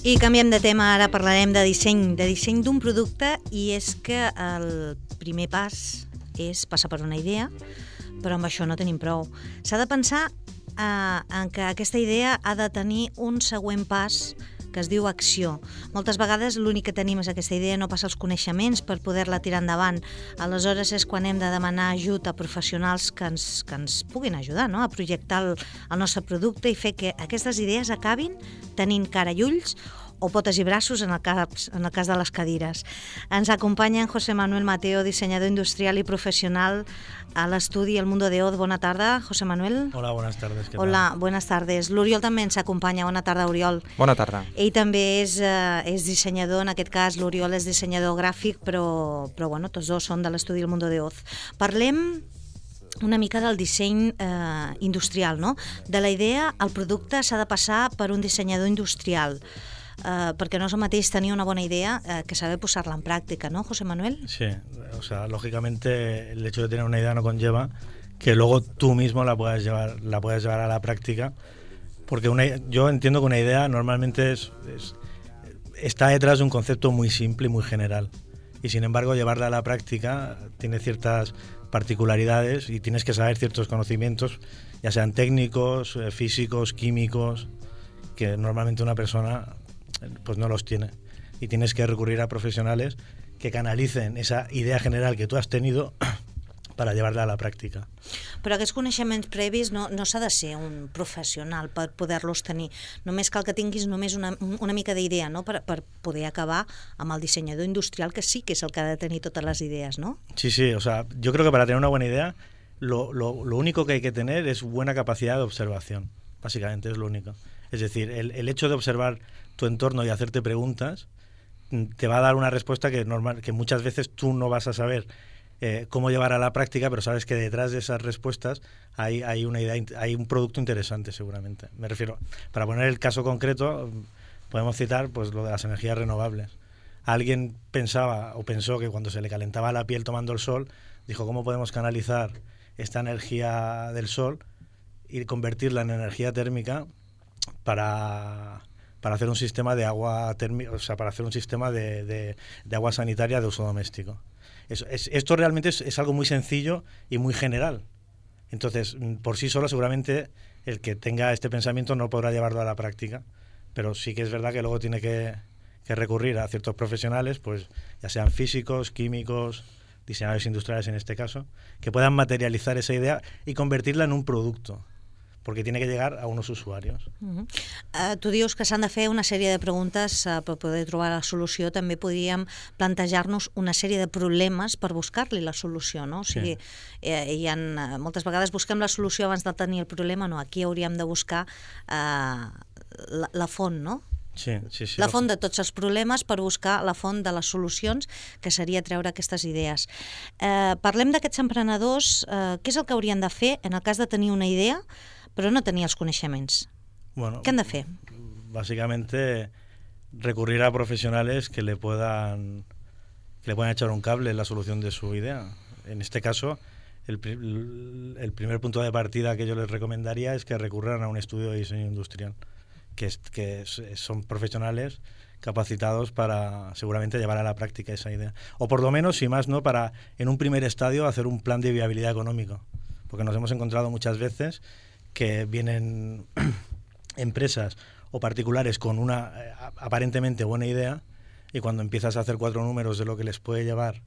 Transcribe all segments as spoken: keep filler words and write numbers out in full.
I canviem de tema, ara parlarem de disseny, de disseny d'un producte, i és que el primer pas és passar per una idea, però amb això no tenim prou. S'ha de pensar eh, en que aquesta idea ha de tenir un següent pas que es diu acció. Moltes vegades l'únic que tenim és aquesta idea, no passa els coneixements per poder-la tirar endavant. Aleshores és quan hem de demanar ajut a professionals que ens, que ens puguin ajudar, no?, a projectar el, el nostre producte i fer que aquestes idees acabin tenint cara i ulls o potes i braços en el, cas, en el cas de les cadires. Ens acompanya en José Manuel Mateo, dissenyador industrial i professional a l'estudi El Mundo de Oz. Bona tarda, José Manuel. Hola, buenas tardes. ¿Qué Hola, tal? buenas tardes. L'Oriol també ens acompanya. Bona tarda, Oriol. Bona tarda. Ell també és, eh, és dissenyador, en aquest cas l'Oriol és dissenyador gràfic, però, però bueno, tots dos són de l'estudi El Mundo de Oz. Parlem una mica del disseny eh, industrial, no? De la idea, el producte s'ha de passar per un dissenyador industrial. Uh, perquè no és el mateix tenir una bona idea uh, que saber posar-la en práctica, ¿no, José Manuel? Sí, o sea, lógicamente el hecho de tener una idea no conlleva que luego tú mismo la puedas llevar, la puedas llevar a la práctica, porque una, yo entiendo que una idea normalmente es, es, está detrás de un concepto muy simple y muy general, y sin embargo llevarla a la práctica tiene ciertas particularidades y tienes que saber ciertos conocimientos, ya sean técnicos, eh, físicos, químicos, que normalmente una persona pues no los tiene, y tienes que recurrir a profesionales que canalicen esa idea general que tú has tenido para llevarla a la pràctica. Però aquests coneixements previs no, no s'ha de ser un professional per poder-los tenir. Només cal que tinguis només una, una mica d'idea, no?, per, per poder acabar amb el dissenyador industrial, que sí que és el que ha de tenir totes les idees, ¿no? Sí, sí, o sea, yo creo que para tener una buena idea lo, lo, lo único que hay que tener es buena capacidad de observación, básicamente es lo único. Es decir, el, el hecho de observar tu entorno y hacerte preguntas te va a dar una respuesta que, normal, que muchas veces tú no vas a saber eh, cómo llevar a la práctica, pero sabes que detrás de esas respuestas hay, hay una idea, hay un producto interesante seguramente. Me refiero, para poner el caso concreto, podemos citar pues lo de las energías renovables. Alguien pensaba o pensó que cuando se le calentaba la piel tomando el sol, dijo, ¿cómo podemos canalizar esta energía del sol y convertirla en energía térmica para... para hacer un sistema de agua térmica, o sea, para hacer un sistema de, de, de agua sanitaria de uso doméstico? Es, es, esto realmente es, es algo muy sencillo y muy general. Entonces, por sí solo seguramente el que tenga este pensamiento no podrá llevarlo a la práctica, pero sí que es verdad que luego tiene que, que recurrir a ciertos profesionales, pues ya sean físicos, químicos, diseñadores industriales en este caso, que puedan materializar esa idea y convertirla en un producto, perquè tiene que llegar a unos usuarios. Uh -huh. uh, tu dius que s'han de fer una sèrie de preguntes uh, per poder trobar la solució. També podríem plantejar-nos una sèrie de problemes per buscar-li la solució, no? O sigui, sí. eh, hi ha, uh, moltes vegades busquem la solució abans de tenir el problema, no, aquí hauríem de buscar uh, la, la font, no? Sí, sí, sí. La font de tots els problemes per buscar la font de les solucions, que seria treure aquestes idees. Eh, parlem d'aquests emprenedors. Eh, què és el que haurien de fer en el cas de tenir una idea però no tenir els coneixements? Bueno, ¿qué han de hacer? Básicamente recurrir a profesionales que le puedan que le puedan echar un cable en la solución de su idea. En este caso, el, el primer punto de partida que yo les recomendaría es que recurran a un estudio de diseño industrial, que, es, que es, son profesionales capacitados para seguramente llevar a la práctica esa idea. O por lo menos, si más no, para en un primer estadio hacer un plan de viabilidad económico. Porque nos hemos encontrado muchas veces que vienen empresas o particulares con una eh, aparentemente buena idea, y cuando empiezas a hacer cuatro números de lo que les puede llevar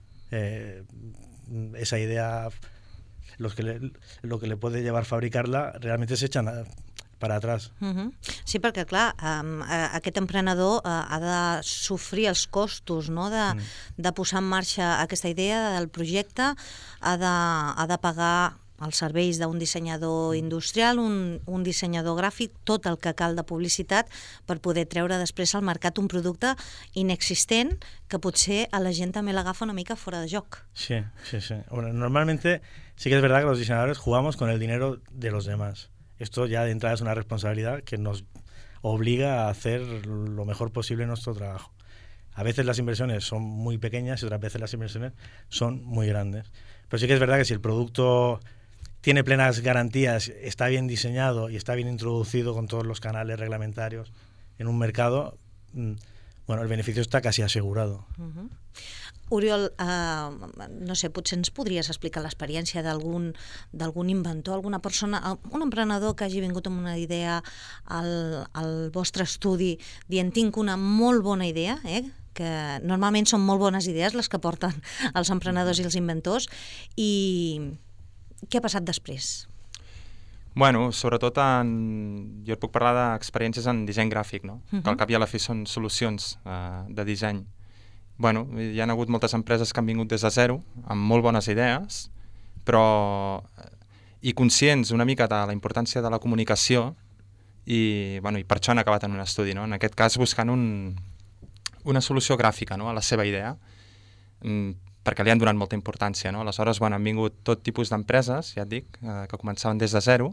eh, esa idea, los que le, lo que le puede llevar fabricarla, realmente se echan a, para atrás. Uh-huh. Sí, perquè clar, um, aquest emprenedor uh, ha de sofrir els costos, no?, de, mm. de posar en marxa aquesta idea del projecte, ha de, ha de pagar els serveis d'un dissenyador industrial, un, un dissenyador gràfic, tot el que cal de publicitat per poder treure després al mercat un producte inexistent que potser a la gent també l'agafa una mica fora de joc. Sí, sí, sí. Bueno, normalmente sí que es verdad que los diseñadores jugamos con el dinero de los demás. Esto ya de entrada es una responsabilidad que nos obliga a hacer lo mejor posible nuestro trabajo. A veces las inversiones son muy pequeñas y otras veces las inversiones son muy grandes. Pero sí que es verdad que si el producto tiene plenas garantías, está bien diseñado y está bien introducido con todos los canales reglamentarios en un mercado, bueno, el beneficio está casi asegurado. Uh-huh. Oriol, eh, no sé, potser ens podries explicar l'experiència d'algun d'algun inventor, alguna persona, un emprenedor que hagi vingut amb una idea al, al vostre estudi dient tinc una molt bona idea, eh? Que normalment són molt bones idees les que porten els emprenedors i els inventors, i què ha passat després? Bueno, sobretot en... jo et puc parlar d'experiències en disseny gràfic, no? Uh-huh. Que al cap i a la fi són solucions uh, de disseny. Bueno, hi ha hagut moltes empreses que han vingut des de zero, amb molt bones idees, però i conscients una mica de la importància de la comunicació, i, bueno, i per això han acabat en un estudi, no? En aquest cas buscant un, una solució gràfica, no? A la seva idea, perquè li han donat molta importància, no? Aleshores, bueno, han vingut tot tipus d'empreses, ja et dic, eh, que començaven des de zero,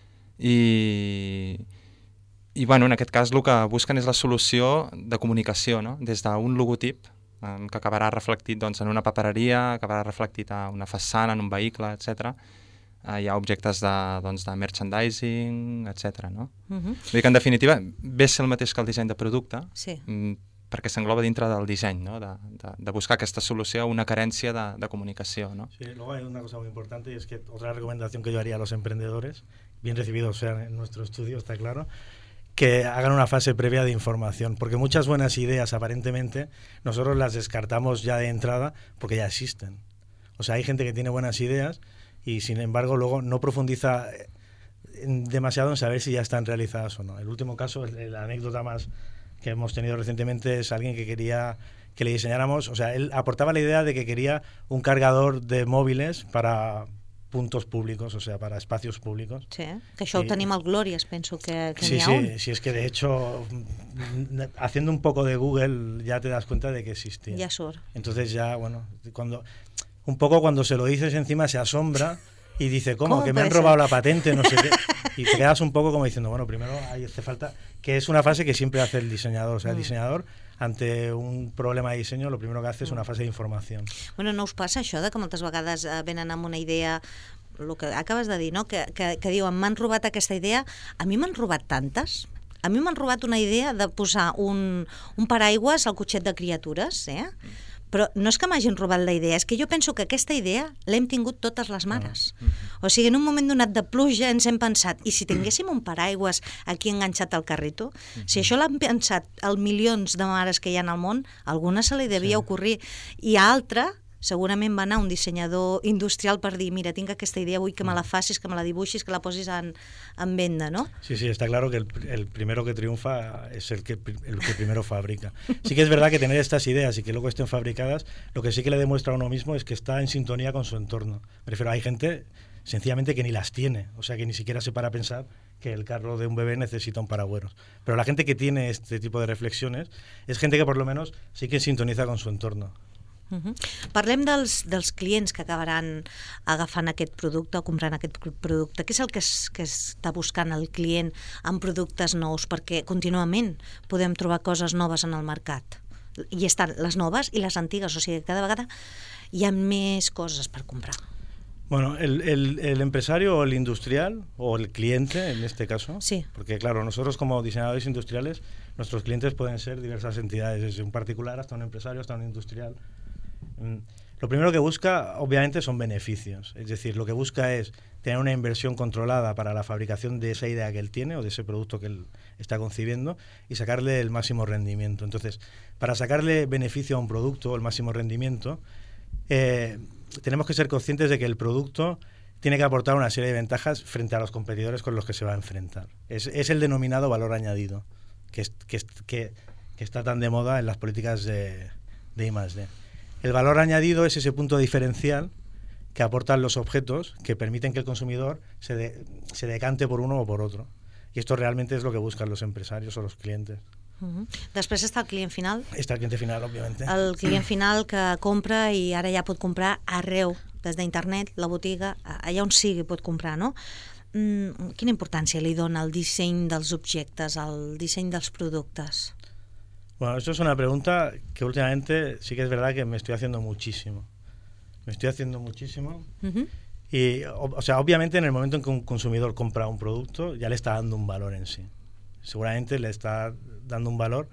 i, i bueno, en aquest cas el que busquen és la solució de comunicació, no? Des d'un logotip, eh, que acabarà reflectit doncs, en una papereria, acabarà reflectit a una façana, en un vehicle, etcètera. Eh, hi ha objectes de, doncs, de merchandising, etcètera. No? Uh-huh. Vull dir que, en definitiva, ve a ser el mateix que el disseny de producte, sí. perquè s'engloba dintre del disseny, ¿no? de, de, de buscar aquesta solució a una carència de, de comunicació, ¿no? Sí, luego hay una cosa muy importante, y es que otra recomendación que yo haría a los emprendedores, bien recibidos sean en nuestro estudio, está claro, que hagan una fase previa de información, porque muchas buenas ideas aparentemente nosotros las descartamos ya de entrada porque ya existen. O sea, hay gente que tiene buenas ideas y sin embargo luego no profundiza demasiado en saber si ya están realizadas o no. El último caso, la anécdota más que hemos tenido recientemente, es alguien que quería que le diseñáramos, o sea, él aportaba la idea de que quería un cargador de móviles para puntos públicos, o sea, para espacios públicos. Sí, que això ho tenim al Glòries, penso que, que sí, n'hi ha sí, un. Sí, es que de hecho, haciendo un poco de Google ya te das cuenta de que existía. Ya surt. Entonces ya, bueno, cuando un poco cuando se lo dices encima se asombra y dice, ¿cómo? ¿Cómo que me han puede robado ser? la patente, no sé qué. Y te quedas un poco como diciendo, bueno, primero hay, hace falta, que es una fase que siempre hace el diseñador. O sea, el diseñador, ante un problema de diseño, lo primero que hace es una fase de información. Bueno, no us passa això de que moltes vegades eh, venen amb una idea, el que acabes de dir, no? que, que, que diuen, m'han robat aquesta idea, a mi m'han robat tantes. A mi m'han robat una idea de posar un, un paraigües al cotxet de criatures, eh? Però no és que m'hagin robat la idea, és que jo penso que aquesta idea l'hem tingut totes les mares. O sigui, en un moment donat de pluja ens hem pensat, i si tinguéssim un paraigües aquí enganxat al carrito, si això l'han pensat els milions de mares que hi ha al món, alguna se li devia ocórrer. I a altra, segurament va anar un dissenyador industrial per dir, mira, tinc aquesta idea, vull que me la facis, que me la dibuixis, que la posis en, en venda, ¿no? Sí, sí, está claro que el, el primero que triunfa es el que, el que primero fabrica. Sí que es verdad que tener estas ideas y que luego estén fabricadas, lo que sí que le demuestra a uno mismo es que está en sintonía con su entorno. Me refiero, hay gente sencillamente que ni las tiene, o sea, que ni siquiera se para a pensar que el carro de un bebé necesita un paragüeros. Pero la gente que tiene este tipo de reflexiones es gente que por lo menos sí que sintoniza con su entorno. Uh-huh. Parlem dels, dels clients que acabaran agafant aquest producte o comprant aquest producte. Què és el que, es, que està buscant el client en productes nous? Perquè contínuament podem trobar coses noves en el mercat. I estan les noves i les antigues, o sigui, cada vegada hi ha més coses per comprar. Bueno, el, el, el empresario o el industrial o el cliente en este caso, sí. Porque claro, nosotros como diseñadores industriales, nuestros clientes pueden ser diversas entidades, desde un particular hasta un empresario, hasta un industrial. Lo primero que busca, obviamente, son beneficios. Es decir, lo que busca es tener una inversión controlada para la fabricación de esa idea que él tiene o de ese producto que él está concibiendo y sacarle el máximo rendimiento. Entonces, para sacarle beneficio a un producto, el máximo rendimiento, eh, tenemos que ser conscientes de que el producto tiene que aportar una serie de ventajas frente a los competidores con los que se va a enfrentar. Es, es el denominado valor añadido, que, es, que, que, que está tan de moda en las políticas de, de I más D. El valor añadido es ese punto diferencial que aportan los objetos que permiten que el consumidor se, de, se decante por uno o por otro. Y esto realmente es lo que buscan los empresarios o los clientes. Uh-huh. Després està el client final. Està el cliente final, òbviament. El client final que compra i ara ja pot comprar arreu, des d'internet, la botiga, allà on sigui pot comprar, no? Mm, quina importància li dona el disseny dels objectes, el disseny dels productes? Bueno, esto es una pregunta que últimamente sí que es verdad que me estoy haciendo muchísimo. Me estoy haciendo muchísimo. Uh-huh. Y, o, o sea, obviamente en el momento en que un consumidor compra un producto ya le está dando un valor en sí. Seguramente le está dando un valor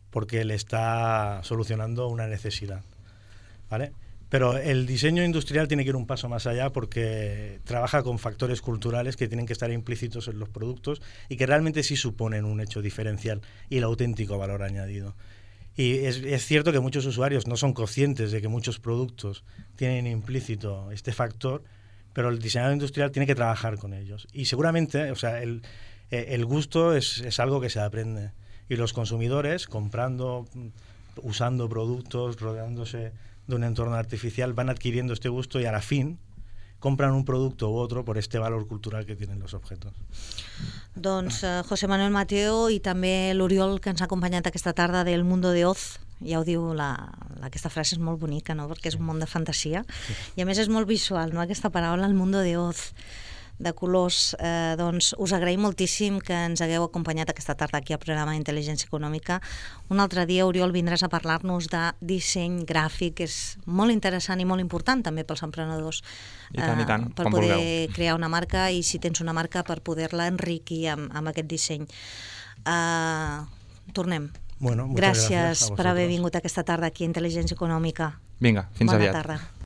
porque le está solucionando una necesidad, ¿vale? Pero el diseño industrial tiene que ir un paso más allá porque trabaja con factores culturales que tienen que estar implícitos en los productos y que realmente sí suponen un hecho diferencial y el auténtico valor añadido. Y es, es cierto que muchos usuarios no son conscientes de que muchos productos tienen implícito este factor, pero el diseñador industrial tiene que trabajar con ellos. Y seguramente, o sea, el, el gusto es, es algo que se aprende. Y los consumidores, comprando, usando productos, rodeándose de un entorno artificial, van adquiriendo este gusto y a la fin compran un producto u otro por este valor cultural que tienen los objetos. Doncs eh, José Manuel Mateo i també l'Oriol, que ens ha acompanyat aquesta tarda del Mundo de Oz. Ja ho diu, la, aquesta frase és molt bonica, no? Perquè és un món de fantasia. I a més és molt visual, no? Aquesta paraula, el Mundo de Oz, de colors. Eh, doncs us agraïm moltíssim que ens hagueu acompanyat aquesta tarda aquí al programa d'Intel·ligència Econòmica. Un altre dia, Oriol, vindràs a parlar-nos de disseny gràfic, que és molt interessant i molt important també pels emprenedors. I tant, eh, i tant, per com poder vulgueu. crear una marca i, si tens una marca, per poder-la enriquir amb, amb aquest disseny. Uh, tornem. Bueno, gràcies gràcies per haver vingut aquesta tarda aquí a Intel·ligència Econòmica. Vinga, fins Bona aviat. tarda.